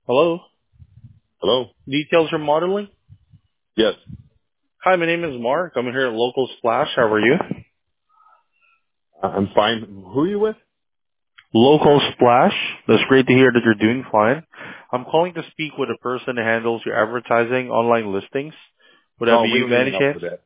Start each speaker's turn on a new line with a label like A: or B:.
A: Hello?
B: Hello?
A: Details are modeling?
B: Yes.
A: Hi, my name is Mark. I'm here at Local Splash. How are you?
B: I'm fine. Who are you with?
A: Local Splash? That's great to hear that you're doing fine. I'm calling to speak with a person who handles your advertising online listings. Would that
B: No,
A: be
B: we
A: you,
B: don't need
A: by any
B: any help
A: chance?
B: with that.